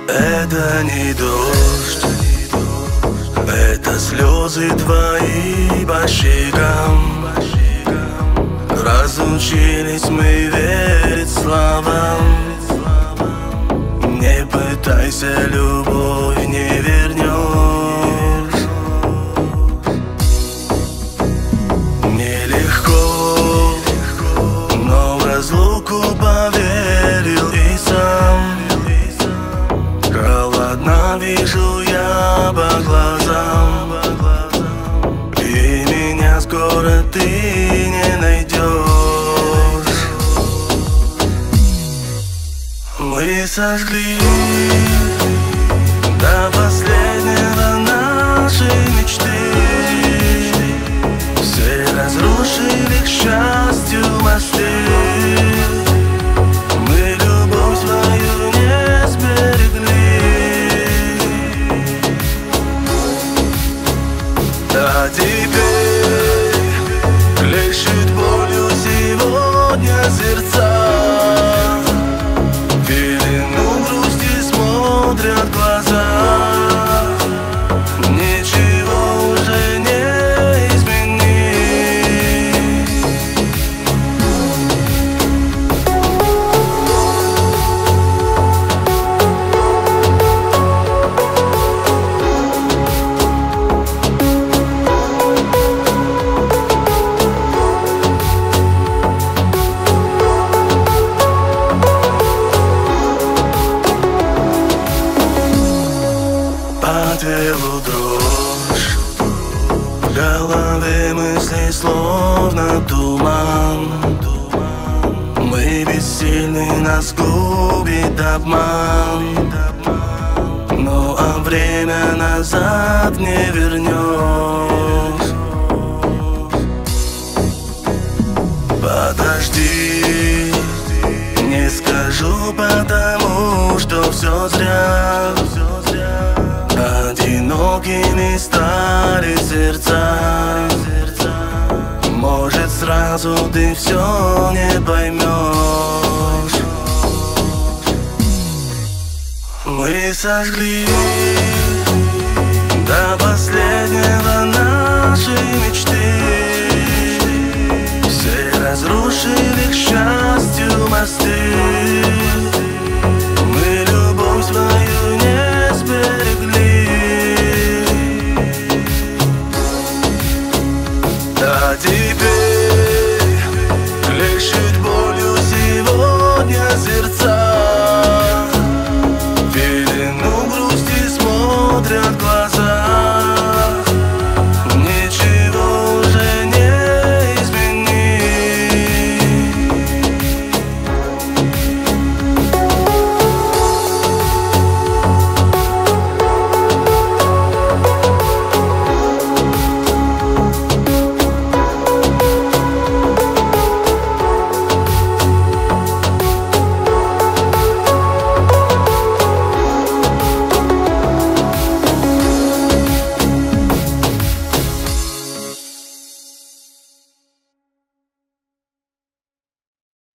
Это не дождь, это слезы твои по щекам. Разучились мы верить словам. Не пытайся, любовь не вернешь. Нелегко, но в разлуку поверил и сам. Холодно вижу я по глазам, и меня скоро ты не найдешь. Мы сожгли до последнего наши мечты, все разрушили к счастью мосты. Мы любовь свою не сберегли, а теперь хлещет болью сегодня сердца. Смотрят глаза, ничего уже не изменить. По телу дрожь, в голове мысли словно туман. Мы бессильны, нас губит обман. Ну а время назад не вернешь. Подожди, не скажу, потому что все зря. Одинокими стали сердца. Может, сразу ты все не поймешь. Мы сожгли до последнего наши мечты, все разрушили к счастью мосты. Мы любовь свою не сберегли, а теперь хлещет болью сегодня сердца.